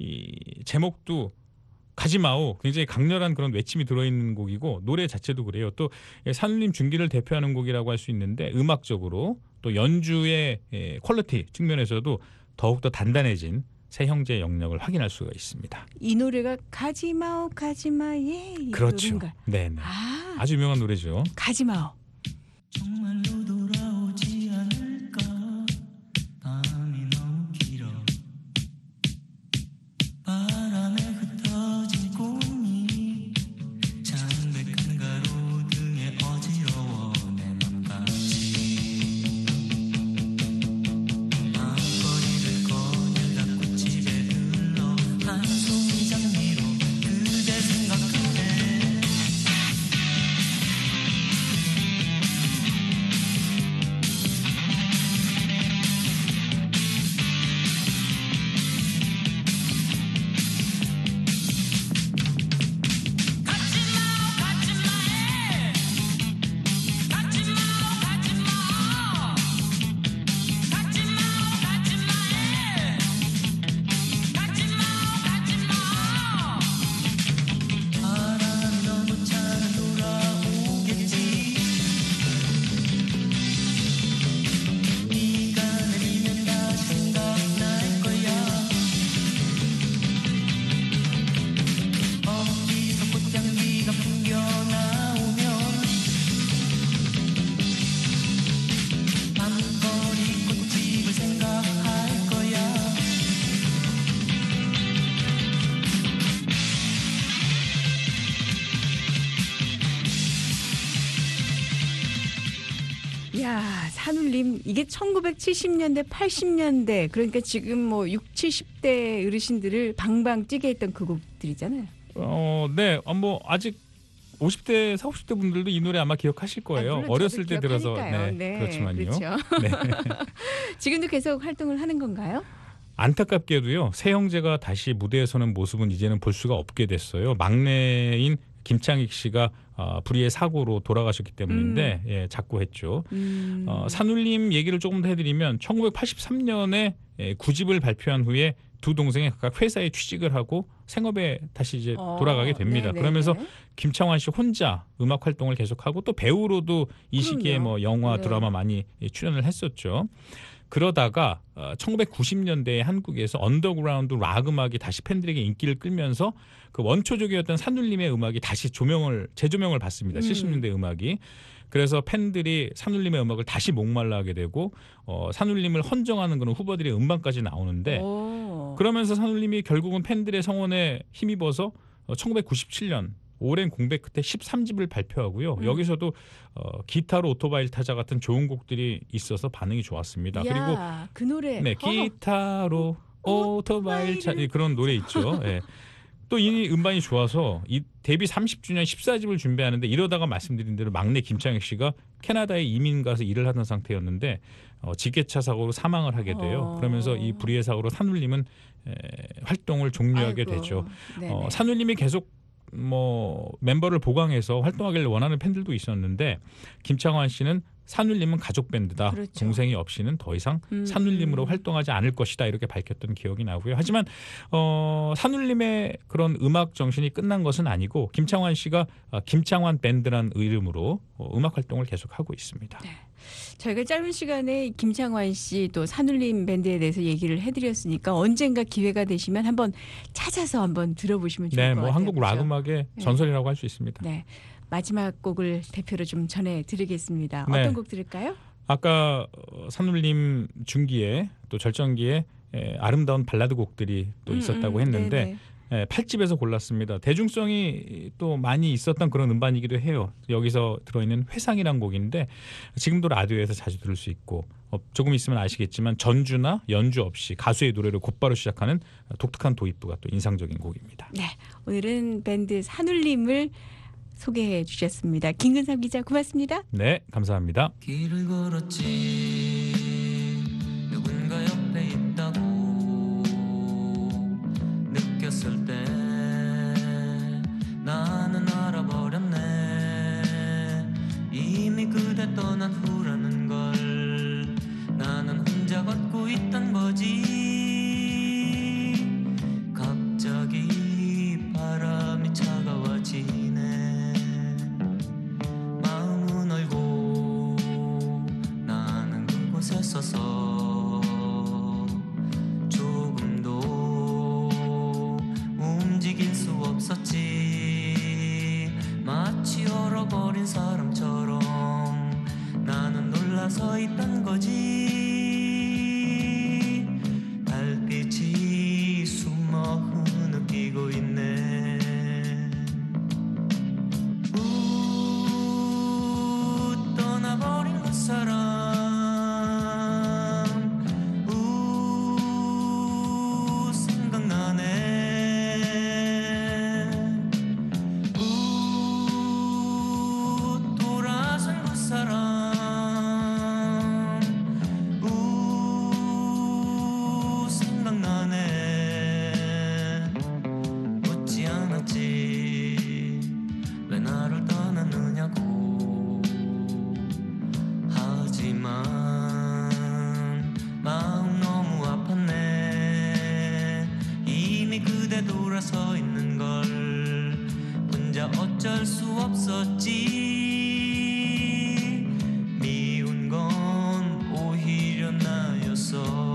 [SPEAKER 5] 이 제목도 가지마오 굉장히 강렬한 그런 외침이 들어있는 곡이고 노래 자체도 그래요. 또 산울림 중기를 대표하는 곡이라고 할 수 있는데 음악적으로 또 연주의 예, 퀄리티 측면에서도 더욱더 단단해진 세 형제의 영역을 확인할 수가 있습니다.
[SPEAKER 2] 이 노래가 가지마오 가지마예 이
[SPEAKER 5] 그렇죠.
[SPEAKER 2] 노래인가요?
[SPEAKER 5] 네, 네.
[SPEAKER 2] 아,
[SPEAKER 5] 아주 유명한 노래죠.
[SPEAKER 2] 가지마오.
[SPEAKER 3] 정말로 돌아오지 않을까 밤이 너무 길어 바람에 흩어진 꽃잎 창백한 가로등에 어지러워 내 맘같이 밤거리를 거닐다 꽃집에 들러 한 송이 장미로 그대 생각하네 바람이 너무 차면 돌아오겠지 네가 내리면 다시 생각날 거야 어디서 꽃향기가 풍겨나오면 밤거리 꽃집을 생각할 거야
[SPEAKER 2] 야, 산울림 이게 천구백칠십 년대, 팔십 년대 그러니까 지금 뭐 육십, 칠십 대 어르신들을 방방 뛰게 했던 그 곡들이잖아요.
[SPEAKER 5] 어, 네, 어, 뭐 아직 오십 대, 사십 대 분들도 이 노래 아마 기억하실 거예요.
[SPEAKER 2] 아, 물론
[SPEAKER 5] 어렸을
[SPEAKER 2] 저도
[SPEAKER 5] 때 들어서
[SPEAKER 2] 기억하니까요.
[SPEAKER 5] 네, 그렇지만요.
[SPEAKER 2] 그렇죠.
[SPEAKER 5] 네.
[SPEAKER 2] 지금도 계속 활동을 하는 건가요?
[SPEAKER 5] 안타깝게도요. 세 형제가 다시 무대에 서는 모습은 이제는 볼 수가 없게 됐어요. 막내인 김창익 씨가 어, 불의의 사고로 돌아가셨기 때문인데 예, 자꾸 했죠.
[SPEAKER 2] 음.
[SPEAKER 5] 어, 산울림 얘기를 조금 더 해드리면 천구백팔십삼 년에 예, 구집을 발표한 후에 두 동생이 각각 회사에 취직을 하고 생업에 다시 이제
[SPEAKER 2] 어,
[SPEAKER 5] 돌아가게 됩니다.
[SPEAKER 2] 네네네.
[SPEAKER 5] 그러면서 김창완 씨 혼자 음악 활동을 계속하고 또 배우로도 이 시기에
[SPEAKER 2] 그럼요.
[SPEAKER 5] 뭐 영화
[SPEAKER 2] 네.
[SPEAKER 5] 드라마 많이 출연을 했었죠. 그러다가 어, 천구백구십 년대에 한국에서 언더그라운드 락 음악이 다시 팬들에게 인기를 끌면서 그 원초적이었던 산울림의 음악이 다시 조명을 재조명을 받습니다.
[SPEAKER 2] 음.
[SPEAKER 5] 칠십 년대 음악이. 그래서 팬들이 산울림의 음악을 다시 목말라 하게 되고 어, 산울림을 헌정하는 그런 후보들의 음반까지 나오는데
[SPEAKER 2] 오.
[SPEAKER 5] 그러면서 산울림이 결국은 팬들의 성원에 힘입어서 어, 천구백구십칠 년 오랜 공백 끝에 십삼 집을 발표하고요.
[SPEAKER 2] 음.
[SPEAKER 5] 여기서도 어, 기타로 오토바이 타자 같은 좋은 곡들이 있어서 반응이 좋았습니다. 그리고
[SPEAKER 2] 야, 그 노래.
[SPEAKER 5] 네,
[SPEAKER 2] 어.
[SPEAKER 5] 기타로 오토바이 차
[SPEAKER 2] 오토바이를.
[SPEAKER 5] 그런 노래 있죠. 예. 또 이 음반이 좋아서 이 데뷔 삼십 주년 십사 집을 준비하는데 이러다가 말씀드린 대로 막내 김창혁 씨가 캐나다에 이민 가서 일을 하던 상태였는데 어, 지게차 사고로 사망을 하게 돼요.
[SPEAKER 2] 어.
[SPEAKER 5] 그러면서 이 불의의 사고로 산울림은 에, 활동을 종료하게
[SPEAKER 2] 아이고.
[SPEAKER 5] 되죠.
[SPEAKER 2] 네네.
[SPEAKER 5] 어, 산울림이 계속 뭐 멤버를 보강해서 활동하기를 원하는 팬들도 있었는데 김창완 씨는 산울림은 가족 밴드다.
[SPEAKER 2] 그렇죠.
[SPEAKER 5] 동생이 없이는 더 이상
[SPEAKER 2] 음,
[SPEAKER 5] 산울림으로
[SPEAKER 2] 음.
[SPEAKER 5] 활동하지 않을 것이다. 이렇게 밝혔던 기억이 나고요. 하지만 어, 산울림의 그런 음악 정신이 끝난 것은 아니고 김창완 씨가 어, 김창완 밴드란 이름으로 어, 음악 활동을 계속하고 있습니다.
[SPEAKER 2] 저희가 짧은 시간에 김창완 씨 또 산울림 밴드에 대해서 얘기를 해드렸으니까 언젠가 기회가 되시면 한번 찾아서 한번 들어보시면 좋을
[SPEAKER 5] 네,
[SPEAKER 2] 것
[SPEAKER 5] 뭐
[SPEAKER 2] 같아요.
[SPEAKER 5] 한국 락
[SPEAKER 2] 그렇죠?
[SPEAKER 5] 음악의
[SPEAKER 2] 네.
[SPEAKER 5] 전설이라고 할 수 있습니다.
[SPEAKER 2] 네. 마지막 곡을 대표로 좀 전해드리겠습니다.
[SPEAKER 5] 네.
[SPEAKER 2] 어떤 곡 들을까요?
[SPEAKER 5] 아까 어, 산울림 중기에 또 절정기에 에, 아름다운 발라드 곡들이 또
[SPEAKER 2] 음,
[SPEAKER 5] 있었다고
[SPEAKER 2] 음,
[SPEAKER 5] 했는데
[SPEAKER 2] 네네.
[SPEAKER 5] 예, 팔 집에서 골랐습니다. 대중성이 또 많이 있었던 그런 음반이기도 해요. 여기서 들어있는 회상이란 곡인데 지금도 라디오에서 자주 들을 수 있고 어, 조금 있으면 아시겠지만 전주나 연주 없이 가수의 노래를 곧바로 시작하는 독특한 도입부가 또 인상적인 곡입니다.
[SPEAKER 2] 네. 오늘은 밴드 산울림을 소개해 주셨습니다. 김근삼 기자 고맙습니다.
[SPEAKER 5] 네, 감사합니다.
[SPEAKER 3] 길을 걸었지 누군가 옆에 있다고 느꼈을 때 나는 알아버렸네 이미 그대 떠난 후라는 걸 나는 혼자 걷고 있단 거지 갑자기 바람이 차가워지네 마음은 얼고 나는 그곳에 서서 조금도 움직일 수 없었지 마치 얼어버린 사람처럼 나는 놀라서 있던 거지 달빛이 숨어 흐느끼고 있네 우 떠나버린 그 사람 우 생각나네 우 돌아선 그 사람 우 생각나네 묻지 않았지 왜 나를 떠났느냐고 하지만 마음 너무 아팠네 이미 그대 돌아서 있는 걸 혼자 어쩔 수 없었지 미운 건 오히려 나였어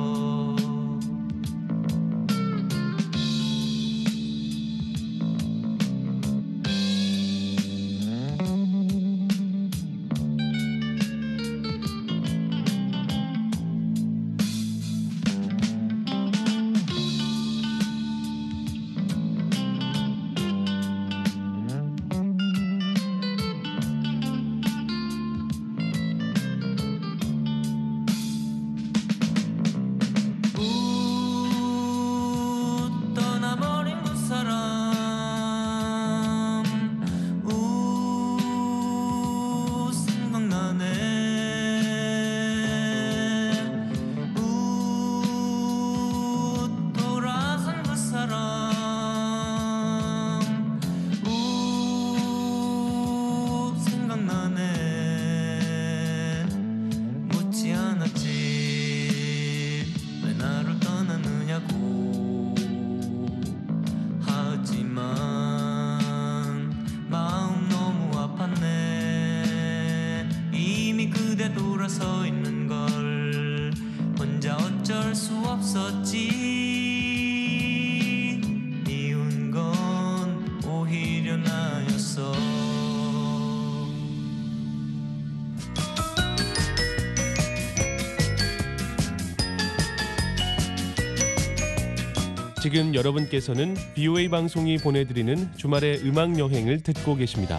[SPEAKER 3] 않았어.
[SPEAKER 6] 지금 여러분께서는 비오에이 방송이 보내드리는 주말의 음악 여행을 듣고 계십니다.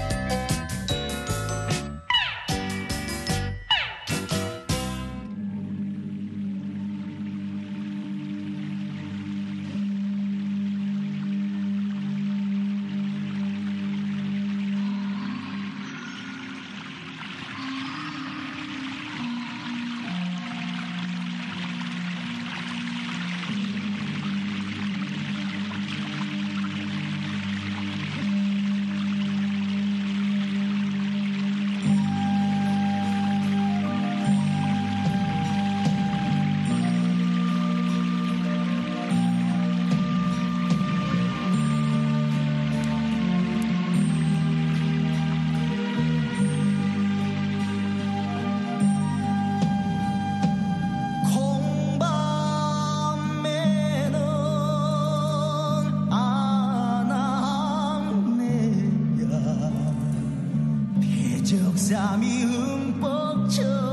[SPEAKER 3] 적삼이 흠뻑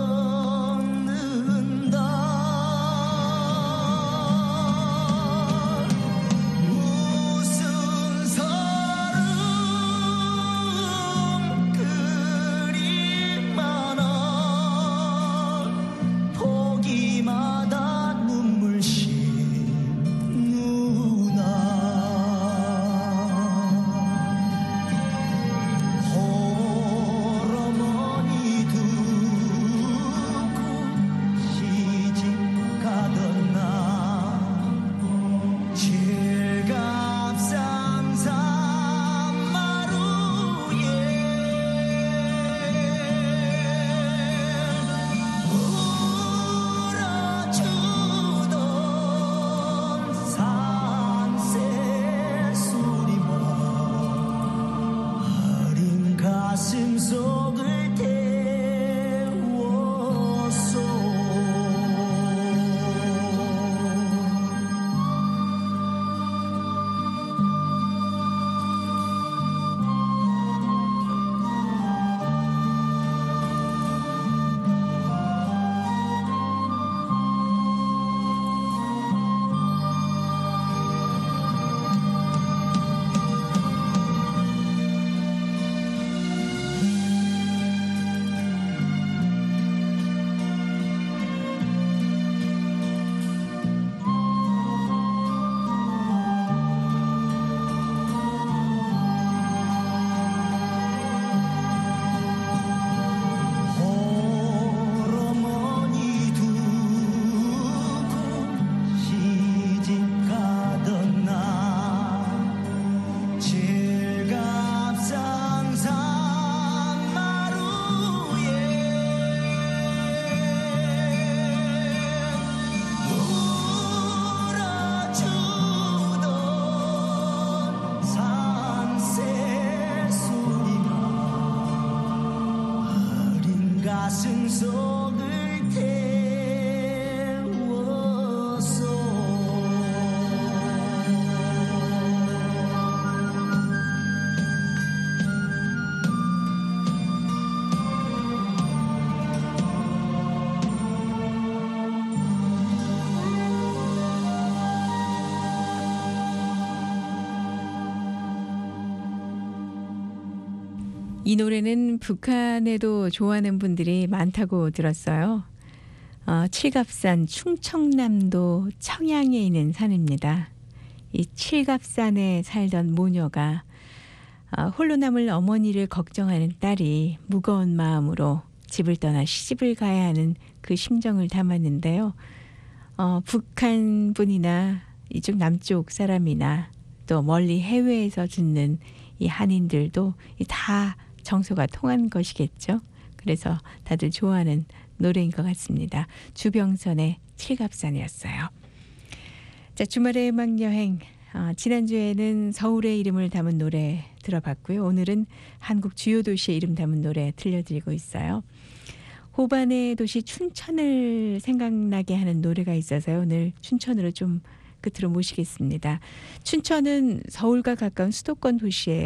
[SPEAKER 3] 젖는다. 무슨 서름 그리 많아. 보기마다 눈물씩 가슴속을 태웠어. 가슴속을 태웠어.
[SPEAKER 2] 이 노래는 북한에도 좋아하는 분들이 많다고 들었어요. 어, 칠갑산 충청남도 청양에 있는 산입니다. 이 칠갑산에 살던 모녀가 어, 홀로 남을 어머니를 걱정하는 딸이 무거운 마음으로 집을 떠나 시집을 가야 하는 그 심정을 담았는데요. 어, 북한 분이나 이쪽 남쪽 사람이나 또 멀리 해외에서 듣는 이 한인들도 다 정서가 통한 것이겠죠. 그래서 다들 좋아하는 노래인 것 같습니다. 주병선의 칠갑산이었어요. 자, 주말의 음악 여행. 어, 지난주에는 서울의 이름을 담은 노래 들어봤고요. 오늘은 한국 주요 도시의 이름 담은 노래 들려드리고 있어요. 호반의 도시 춘천을 생각나게 하는 노래가 있어서요. 오늘 춘천으로 좀 끝으로 모시겠습니다. 춘천은 서울과 가까운 수도권 도시예요.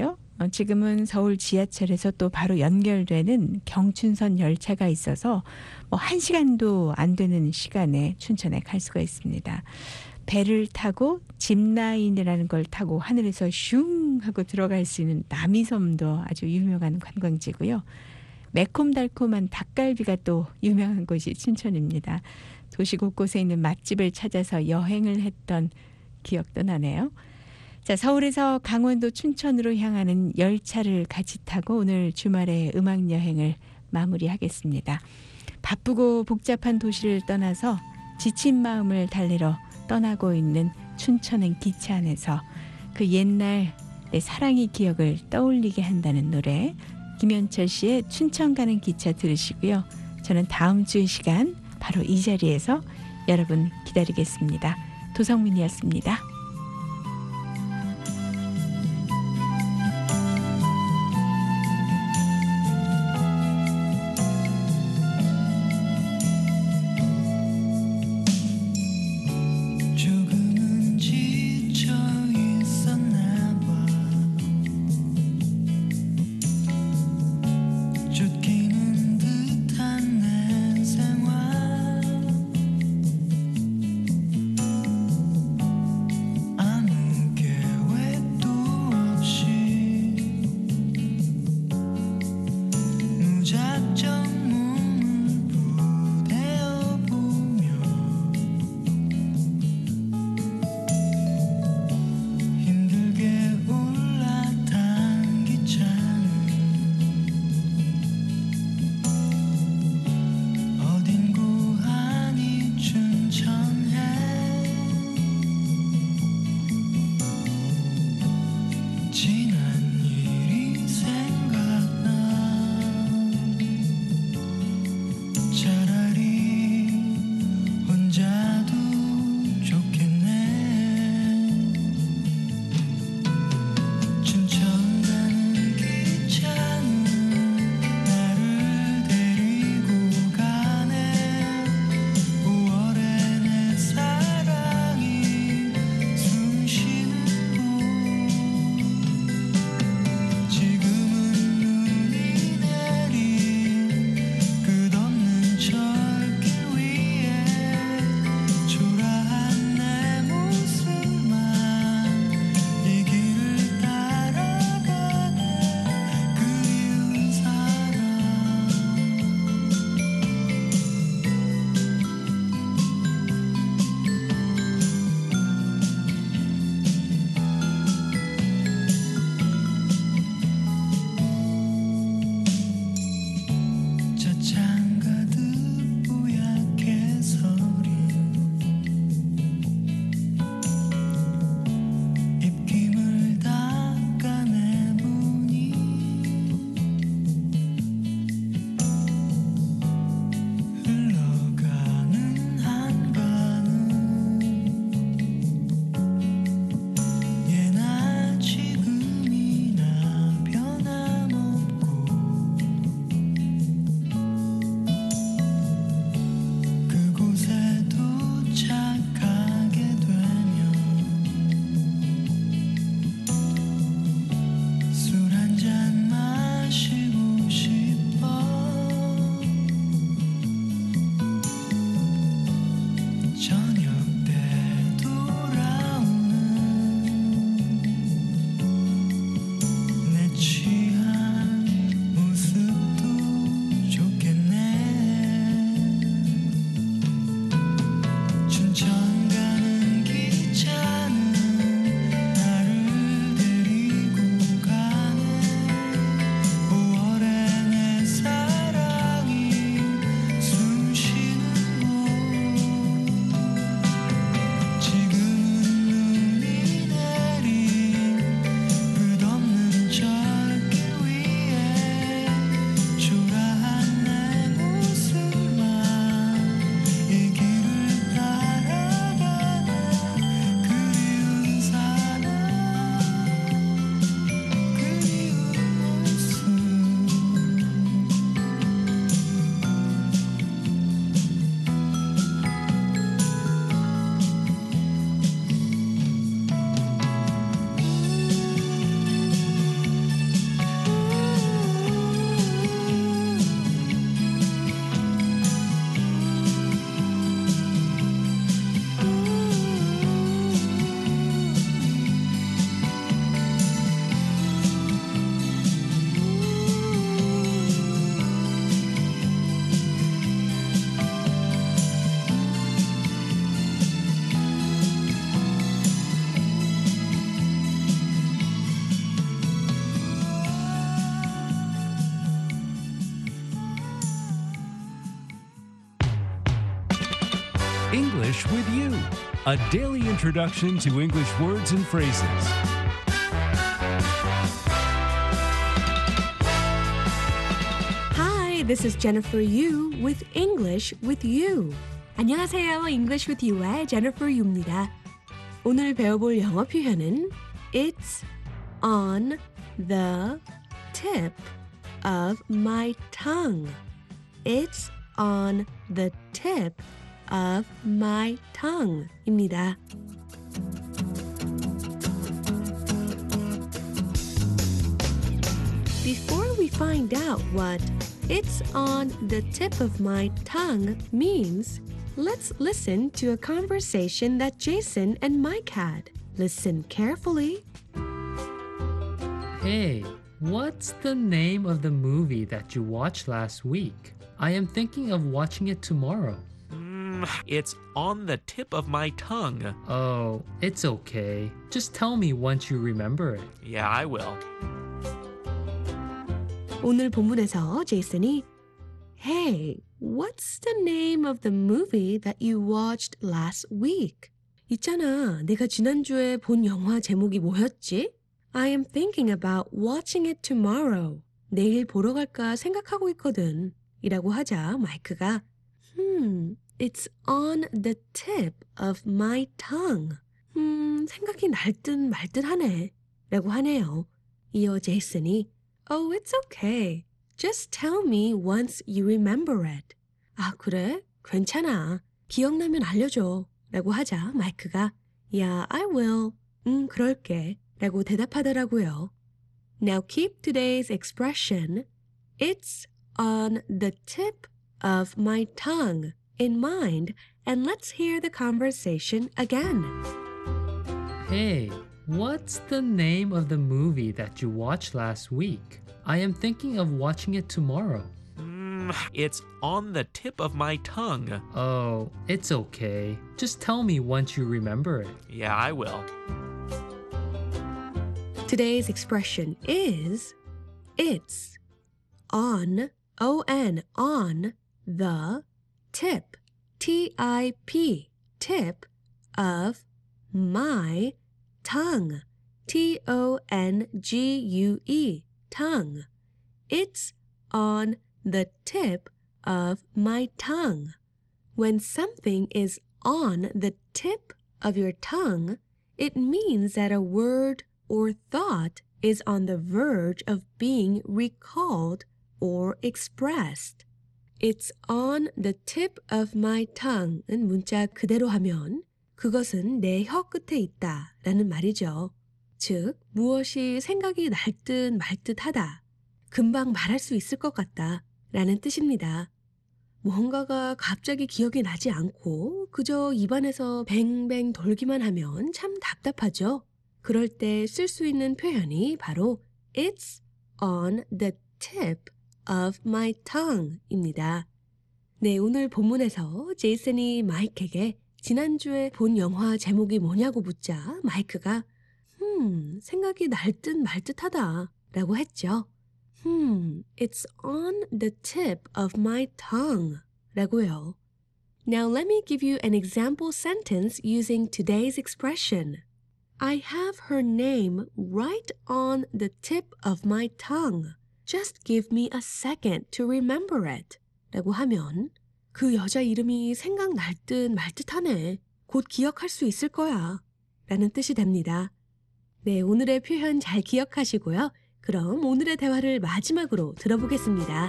[SPEAKER 2] 어, 지금은 서울 지하철에서 또 바로 연결되는 경춘선 열차가 있어서 뭐 한 시간도 안 되는 시간에 춘천에 갈 수가 있습니다. 배를 타고 짚라인이라는 걸 타고 하늘에서 슝 하고 들어갈 수 있는 남이섬도 아주 유명한 관광지고요. 매콤달콤한 닭갈비가 또 유명한 곳이 춘천입니다. 도시 곳곳에 있는 맛집을 찾아서 여행을 했던 기억도 나네요. 자, 서울에서 강원도 춘천으로 향하는 열차를 같이 타고 오늘 주말에 음악 여행을 마무리하겠습니다. 바쁘고 복잡한 도시를 떠나서 지친 마음을 달래러 떠나고 있는 춘천행 기차 안에서 그 옛날 내 사랑의 기억을 떠올리게 한다는 노래, 김현철 씨의 춘천 가는 기차 들으시고요. 저는 다음 주 시간 바로 이 자리에서 여러분 기다리겠습니다. 도성민이었습니다.
[SPEAKER 3] 조금은 지쳐 있었나 봐. 쫓기는 듯한 내 생활.
[SPEAKER 7] English with You, a daily introduction to English words and phrases.
[SPEAKER 8] Hi, this is Jennifer Yu with English with You. 안녕하세요. English with You의 Jennifer Yu입니다. 오늘 배워볼 영어 표현은 It's on the tip of my tongue. It's on the tip of my tongue 입니다. Before we find out what it's on the tip of my tongue means, let's listen to a conversation that Jason and Mike had. Listen carefully.
[SPEAKER 3] Hey, what's the name of the movie that you watched last week? I am thinking of watching it tomorrow.
[SPEAKER 9] Mm, it's on the tip of my tongue.
[SPEAKER 3] Oh, it's okay. Just tell me once you remember it.
[SPEAKER 9] Yeah, I will.
[SPEAKER 8] 오늘 본문에서 제이슨이 Hey, what's the name of the movie that you watched last week? 있잖아, 내가 지난주에 본 영화 제목이 뭐였지? I am thinking about watching it tomorrow. 내일 보러 갈까 생각하고 있거든. 이라고 하자 마이크가 Hmm, it's on the tip of my tongue. 음, 생각이 날 듯 말 듯 하네. 라고 하네요. 이어 제이슨이 Oh, it's okay. Just tell me once you remember it. 아, 그래? 괜찮아. 기억나면 알려줘. 라고 하자 마이크가 Yeah, I will. 응, 그럴게. 라고 대답하더라고요. Now keep today's expression It's on the tip of my tongue in mind and let's hear the conversation again.
[SPEAKER 3] Hey, what's the name of the movie that you watched last week? I am thinking of watching it tomorrow.
[SPEAKER 9] Mm, it's on the tip of my tongue.
[SPEAKER 3] Oh, it's okay. Just tell me once you remember it.
[SPEAKER 9] Yeah, I will.
[SPEAKER 8] Today's expression is It's on, O-N, on the tip, T I P, tip of my tongue, T O N G U E, tongue. It's on the tip of my tongue. When something is on the tip of your tongue, it means that a word or thought is on the verge of being recalled or expressed. It's on the tip of my tongue은 문자 그대로 하면 그것은 내 혀 끝에 있다 라는 말이죠. 즉, 무엇이 생각이 날 듯 말 듯 하다, 금방 말할 수 있을 것 같다 라는 뜻입니다. 뭔가가 갑자기 기억이 나지 않고 그저 입안에서 뱅뱅 돌기만 하면 참 답답하죠. 그럴 때 쓸 수 있는 표현이 바로 It's on the tip of my tongue 입니다. 네, 오늘 본문에서 제이슨이 마이크에게 지난주에 본 영화 제목이 뭐냐고 묻자 마이크가 음, 생각이 날 듯 말 듯하다 라고 했죠. Hmm, it's on the tip of my tongue 라고요. Now let me give you an example sentence using today's expression. I have her name right on the tip of my tongue. Just give me a second to remember it. 라고 하면 그 여자 이름이 생각날 듯 말 듯하네. 곧 기억할 수 있을 거야. 라는 뜻이 됩니다. 네, 오늘의 표현 잘 기억하시고요. 그럼 오늘의 대화를 마지막으로 들어보겠습니다.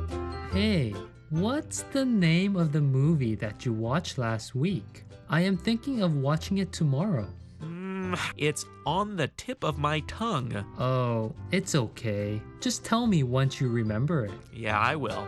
[SPEAKER 3] Hey, what's the name of the movie that you watched last week? I am thinking of watching it tomorrow.
[SPEAKER 9] Mm, it's on the tip of my tongue.
[SPEAKER 3] Oh, it's okay. Just tell me once you remember it.
[SPEAKER 9] Yeah, I will.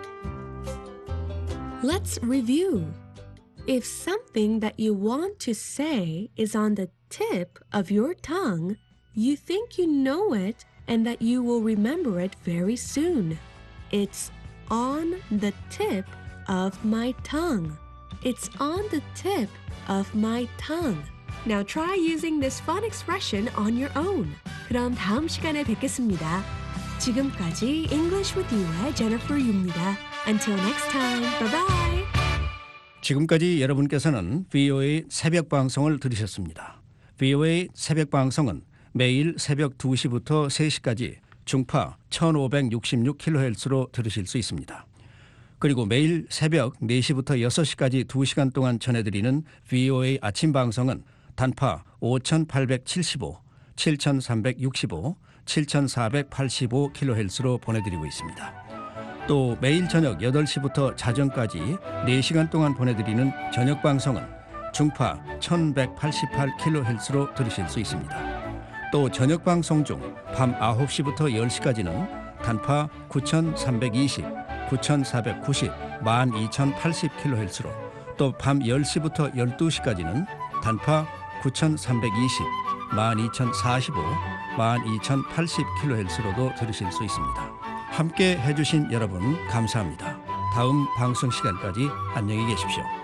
[SPEAKER 8] Let's review. If something that you want to say is on the tip of your tongue, you think you know it and that you will remember it very soon. It's on the tip of my tongue. It's on the tip of my tongue. Now try using this fun expression on your own. 그럼 다음 시간에 뵙겠습니다. 지금까지 English with You의 Jennifer Yu입니다. Until next time, bye bye.
[SPEAKER 1] 지금까지 여러분께서는 브이오에이 새벽 방송을 들으셨습니다. 브이오에이 새벽 방송은 매일 새벽 두 시부터 세 시까지 중파 천오백육십육 킬로헤르츠로 들으실 수 있습니다. 그리고 매일 새벽 네 시부터 여섯 시까지 두 시간 동안 전해드리는 브이오에이 아침 방송은 단파 오천팔백칠십오, 칠천삼백육십오, 칠천사백팔십오 킬로헤르츠로 보내드리고 있습니다. 또 매일 저녁 여덟 시부터 자정까지 네 시간 동안 보내드리는 저녁 방송은 중파 천백팔십팔 킬로헤르츠로 들으실 수 있습니다. 또 저녁 방송 중 밤 아홉 시부터 열 시까지는 단파 구천삼백이십, 구천사백구십, 만 이천팔십 킬로헤르츠로 또 밤 열 시부터 열두 시까지는 단파 구천삼백이십, 만 이천사십오, 만 이천팔십 킬로헤르츠로도 들으실 수 있습니다. 함께 해주신 여러분 감사합니다. 다음 방송 시간까지 안녕히 계십시오.